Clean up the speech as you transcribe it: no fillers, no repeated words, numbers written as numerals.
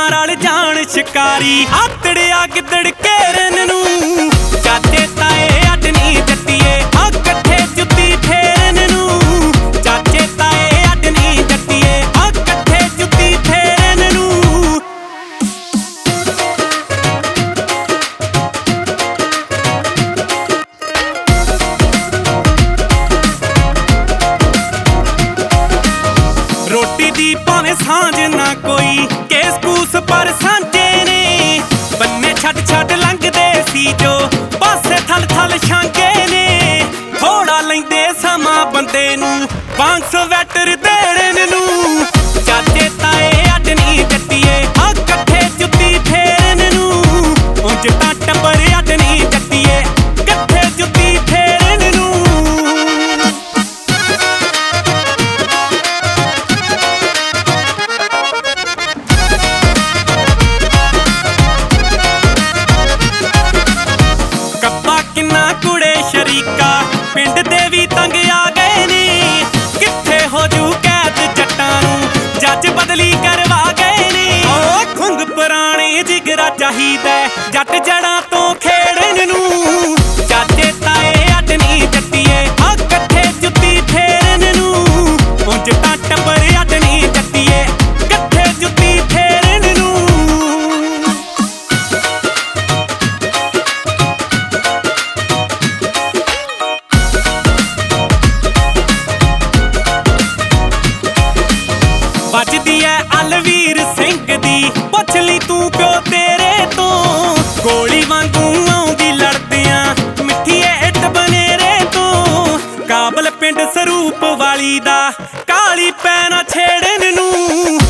ਨਾਲ ਰਲ ਜਾਣ ਸ਼ਿਕਾਰੀ ਆਤੜਿਆ ਗਿੱਦੜ ਘੇਰਨ ਨੂੰ ਚਾਚੇ ਤਾਏ ਅੱਡ ਨੀ ਜੱਟੀਏ ਆ ਇਕੱਠੇ ਜੁੱਤੀ ਫੇਰਨ ਨੂੰ ਚਾਚੇ ਤਾਏ ਅੱਡ ਨੀ ਜੱਟੀਏ ਆ ਇਕੱਠੇ ਜੁੱਤੀ ਫੇਰਨ ਨੂੰ ਰੋਟੀ ਦੀ ਭਾਵੇਂ ਸਾਂਝ ਨਾ ਕੋਈ ਕੇਸ ਕੂਸ ਪਰ ਸਾਂਝੇ ਨੇ ਬੰਨੇ ਛੱਡ ਲੰਘਦੇ ਸੀ ਜੋ ਪਾਸੇ ਥਲ ਛਾਂਗੇ ਨੇ ਥੋੜਾ ਲੈਂਦੇ ਸਮਾਂ ਬੰਦੇ ਨੂੰ ਵਾਂਗ ਸਵੈਟਰ ਦੇਣ ਨੂੰ ਚਾਚੇ ਤਾਏ ਅੱਡ ਨੀ ਜੱਟੀਏ ਆ ਇਕੱਠੇ ਜੁੱਤੀ ਫੇਰਨ ਨੂੰ ਉਂਝ ਤਾਂ ਟੱਬਰ ਅੱਡ ਨੀ ਜੱਟੀਏ ਇਕੱਠੇ ਜੁੱਤੀ ਫੇਰਨ ਨੂੰ ਕਿੰਨਾ ਕੁੜੇ ਸ਼ਰੀਕਾ ਪਿੰਡ ਦੇ ਵੀ ਤੰਗ ਆ ਗਏ ਨੇ ਕਿੱਥੇ ਹੋ ਜੂ ਕੈਦ ਜੱਟਾਂ ਨੂੰ ਜੱਜ ਬਦਲੀ ਕਰਵਾ ਗਏ ਨੇ ਓ ਖੁੰਗ ਪੁਰਾਣੇ ਜਿਗਰਾ ਚਾਹੀਦਾ ਜੱਟ ਜੜਾਂ ਤੋਂ ਖੇੜਨ ਨੂੰ ਚਾਚੇ ਤਾਏ ਅੱਡ ਨੀ ਜੱਟੀਏ ਆ ਇਕੱਠੇ ਜੁੱਤੀ ਫੇਰਨ ਨੂੰ ਉਂਝ ਤਾਂ ਟੱਬਰ ਅੱਡ ਨੀ ਜੱਟੀਏ ਇਕੱਠੇ ਜੁੱਤੀ ਫੇਰਨ ਨੂੰ ਵੱਜਦੀ ਐ ਅਲਵੀਰ ਸਿੰਘ ਦੀ ਪੁੱਛ ਲਈ ਤੂੰ ਕਿਉਂ ਤੇਰੇ ਤੋਂ ਗੋਲੀ ਵਾਂਗੂ ਆਉਂਦੀ ਲੜਦਿਆਂ ਮਿੱਠੀਏ ਇੱਟ ਬਨੇਰੇ ਤੋਂ ਕਾਬਲ ਪਿੰਡ ਸਰੂਪ ਵਾਲੀ ਦਾ ਕਾਲੀ ਪੈਣਾ ਛੇੜਨ ਨੂੰ